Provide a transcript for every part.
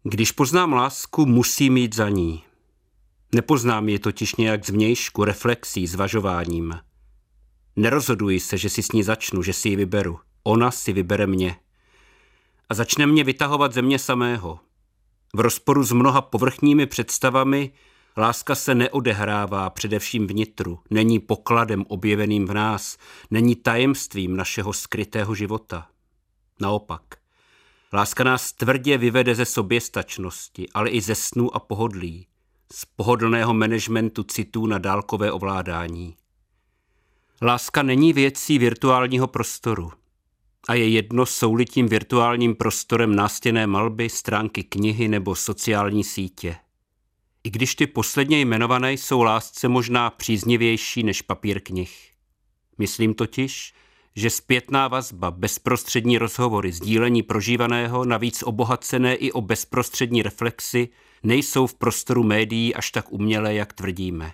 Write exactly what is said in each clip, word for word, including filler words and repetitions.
Když poznám lásku, musím jít za ní. Nepoznám ji totiž nějak zvnějšku, reflexí, zvažováním. Nerozhoduji se, že si s ní začnu, že si ji vyberu. Ona si vybere mě. A začne mě vytahovat ze mě samého. V rozporu s mnoha povrchními představami láska se neodehrává především vnitru, není pokladem objeveným v nás, není tajemstvím našeho skrytého života. Naopak, láska nás tvrdě vyvede ze soběstačnosti, ale i ze snů a pohodlí, z pohodlného managementu citů na dálkové ovládání. Láska není věcí virtuálního prostoru a je jedno, jsou-li tím virtuálním prostorem nástěnné malby, stránky knihy nebo sociální sítě. I když ty posledně jmenované jsou lásce možná příznivější než papír knih. Myslím totiž, že zpětná vazba, bezprostřední rozhovory, sdílení prožívaného, navíc obohacené i o bezprostřední reflexy, nejsou v prostoru médií až tak umělé, jak tvrdíme.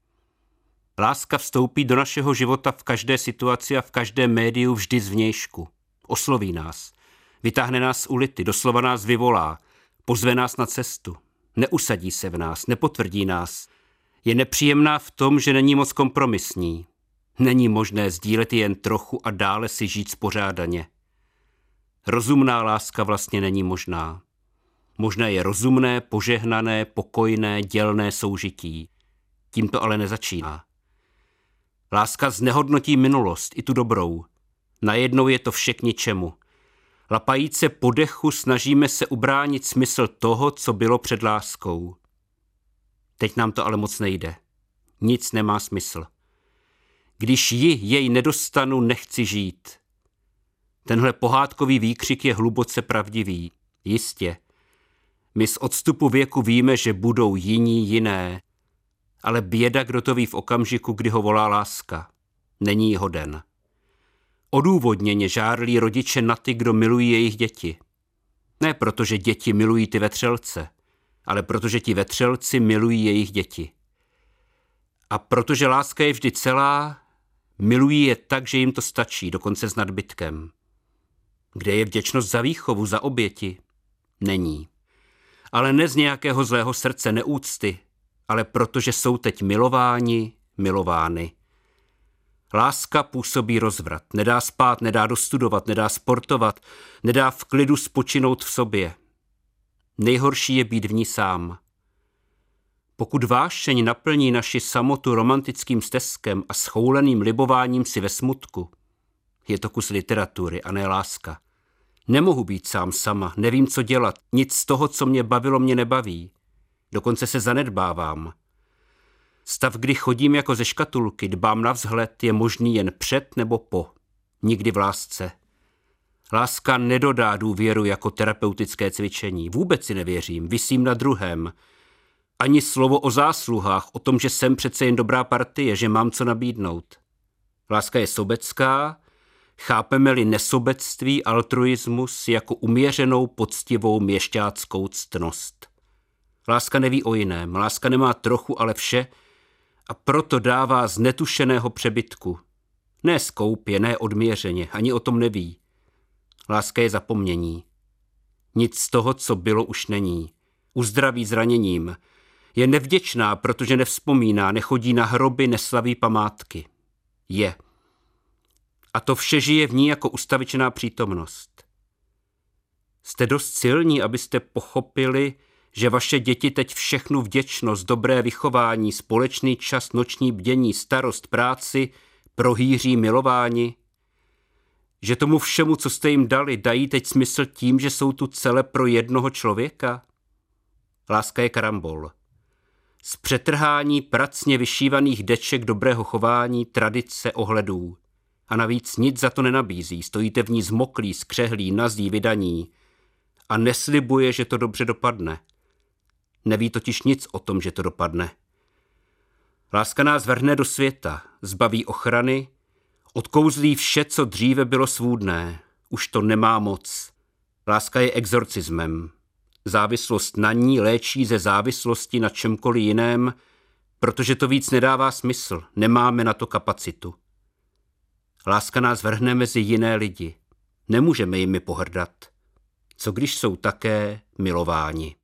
Láska vstoupí do našeho života v každé situaci a v každém médiu vždy zvnějšku. Osloví nás, vytáhne nás z ulity, doslova nás vyvolá, pozve nás na cestu. Neusadí se v nás, nepotvrdí nás. Je nepříjemná v tom, že není moc kompromisní. Není možné sdílet jen trochu a dále si žít spořádaně. Rozumná láska vlastně není možná. Možné je rozumné, požehnané, pokojné, dělné soužití. Tím to ale nezačíná. Láska znehodnotí minulost, i tu dobrou. Najednou je to vše k ničemu. Lapajíce po dechu snažíme se ubránit smysl toho, co bylo před láskou. Teď nám to ale moc nejde. Nic nemá smysl. Když ji, jej nedostanu, nechci žít. Tenhle pohádkový výkřik je hluboce pravdivý. Jistě. My z odstupu věku víme, že budou jiní jiné. Ale běda, kdo to ví v okamžiku, kdy ho volá láska. Není hoden. Odůvodněně žárlí rodiče na ty, kdo milují jejich děti. Ne proto, že děti milují ty vetřelce, ale protože ti vetřelci milují jejich děti. A protože láska je vždy celá, milují je tak, že jim to stačí, dokonce s nadbytkem. Kde je vděčnost za výchovu, za oběti? Není. Ale ne z nějakého zlého srdce, neúcty, ale protože jsou teď milováni, milovány. Láska působí rozvrat, nedá spát, nedá dostudovat, nedá sportovat, nedá v klidu spočinout v sobě. Nejhorší je být v ní sám. Pokud vášeň naplní naši samotu romantickým steskem a schouleným libováním si ve smutku, je to kus literatury a ne láska. Nemohu být sám sama, nevím, co dělat, nic z toho, co mě bavilo, mě nebaví. Dokonce se zanedbávám. Stav, kdy chodím jako ze škatulky, dbám na vzhled, je možný jen před nebo po. Nikdy v lásce. Láska nedodá důvěru jako terapeutické cvičení. Vůbec si nevěřím, visím na druhém. Ani slovo o zásluhách, o tom, že jsem přece jen dobrá partie, že mám co nabídnout. Láska je sobecká, chápeme-li nesobectví, altruismus jako uměřenou, poctivou měšťáckou ctnost. Láska neví o jiném, láska nemá trochu, ale vše, a proto dává z netušeného přebytku. Ne skoupě, ne odměřeně, ani o tom neví. Láska je zapomnění. Nic z toho, co bylo, už není. Uzdraví zraněním. Je nevděčná, protože nevzpomíná, nechodí na hroby, neslaví památky. Je. A to vše žije v ní jako ustavičná přítomnost. Jste dost silní, abyste pochopili, že vaše děti teď všechnu vděčnost, dobré vychování, společný čas, noční bdění, starost, práci, prohýří milování, že tomu všemu, co jste jim dali, dají teď smysl tím, že jsou tu celé pro jednoho člověka? Láska je karambol. Z přetrhání pracně vyšívaných deček dobrého chování, tradice, ohledů. A navíc nic za to nenabízí, stojíte v ní zmoklí, skřehlí, nazí, vydaní a neslibuje, že to dobře dopadne. Neví totiž nic o tom, že to dopadne. Láska nás vrhne do světa, zbaví ochrany, odkouzlí vše, co dříve bylo svůdné. Už to nemá moc. Láska je exorcismem. Závislost na ní léčí ze závislosti na čemkoliv jiném, protože to víc nedává smysl, nemáme na to kapacitu. Láska nás vrhne mezi jiné lidi. Nemůžeme jimi pohrdat. Co když jsou také milováni?